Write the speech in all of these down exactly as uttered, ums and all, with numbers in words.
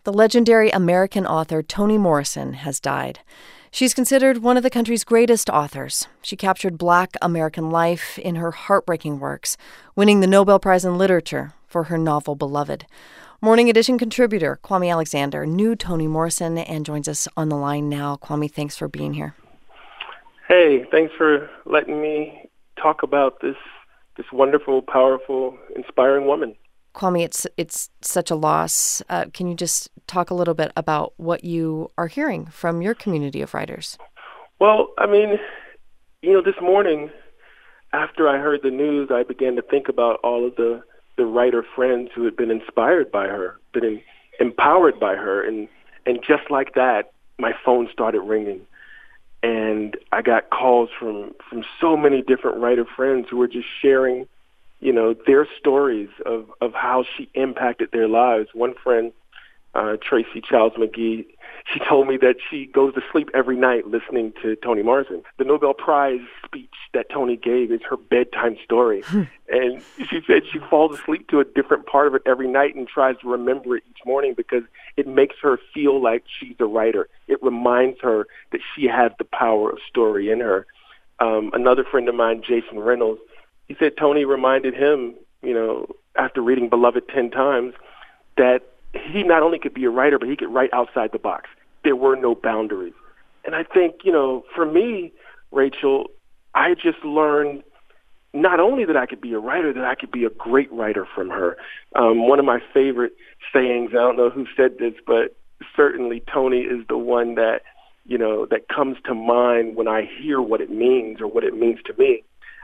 The legendary American author Toni Morrison has died. She's considered one of the country's greatest authors. She captured Black American life in her heartbreaking works, winning the Nobel Prize in Literature for her novel Beloved. Morning Edition contributor Kwame Alexander knew Toni Morrison and joins us on the line now. Kwame, thanks for being here. Hey, thanks for letting me talk about this this wonderful, powerful, inspiring woman. Kwame, it's it's such a loss. Uh, can you just talk a little bit about what you are hearing from your community of writers? Well, I mean, you know, this morning, after I heard the news, I began to think about all of the, the writer friends who had been inspired by her, been in, empowered by her. And, and just like that, my phone started ringing. And I got calls from, from so many different writer friends who were just sharing, you know, their stories of, of how she impacted their lives. One friend, uh, Tracy Childs McGee, she told me that she goes to sleep every night listening to Toni Morrison. The Nobel Prize speech that Toni gave is her bedtime story. And she said she falls asleep to a different part of it every night and tries to remember it each morning because it makes her feel like she's a writer. It reminds her that she has the power of story in her. Um, another friend of mine, Jason Reynolds, he said Toni reminded him, you know, after reading Beloved ten times, that he not only could be a writer, but he could write outside the box. There were no boundaries. And I think, you know, for me, Rachel, I just learned not only that I could be a writer, that I could be a great writer from her. Um, one of my favorite sayings, I don't know who said this, but certainly Toni is the one that, you know, that comes to mind when I hear what it means or what it means to me.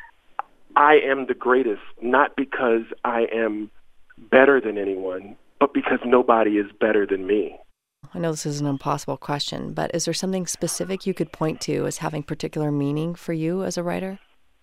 I am the greatest, not because I am better than anyone, but because nobody is better than me. I know this is an impossible question, but is there something specific you could point to as having particular meaning for you as a writer?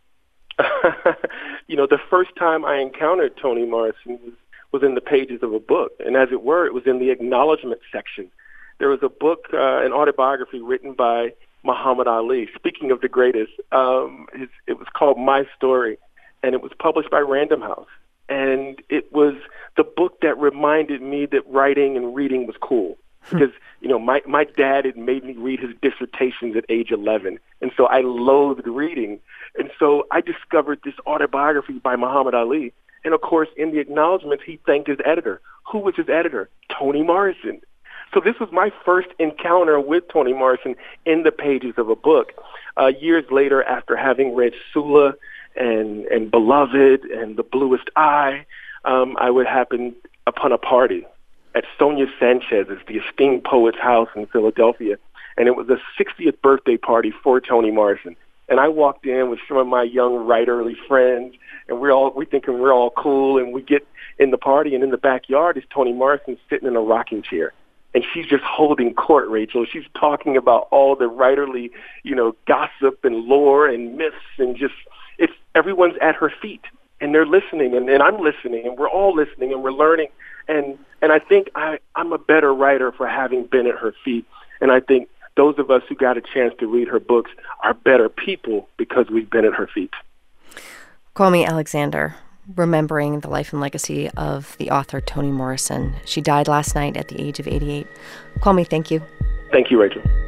You know, the first time I encountered Toni Morrison was, was in the pages of a book. And as it were, it was in the acknowledgement section. There was a book, uh, an autobiography written by Muhammad Ali. Speaking of the greatest, um, it, it was called My Story, and it was published by Random House. And it was the book that reminded me that writing and reading was cool. Because, you know, my, my dad had made me read his dissertations at age eleven. And so I loathed reading. And so I discovered this autobiography by Muhammad Ali. And, of course, in the acknowledgments, he thanked his editor. Who was his editor? Toni Morrison. So this was my first encounter with Toni Morrison in the pages of a book. Uh, years later, after having read Sula and, and Beloved and The Bluest Eye, um, I would happen upon a party at Sonia Sanchez's, the esteemed poet's house in Philadelphia. And it was a sixtieth birthday party for Toni Morrison. And I walked in with some of my young writerly friends, and we're all we thinking we're all cool. And we get in the party, and in the backyard is Toni Morrison sitting in a rocking chair. And she's just holding court, Rachel. She's talking about all the writerly, you know, gossip and lore and myths, and just it's everyone's at her feet, and they're listening, and, and I'm listening, and we're all listening, and we're learning. And and I think I, I'm a better writer for having been at her feet. And I think those of us who got a chance to read her books are better people because we've been at her feet. Kwame Alexander, remembering the life and legacy of the author Toni Morrison. She died last night at the age of eighty-eight. Kwame, thank you. Thank you, Rachel.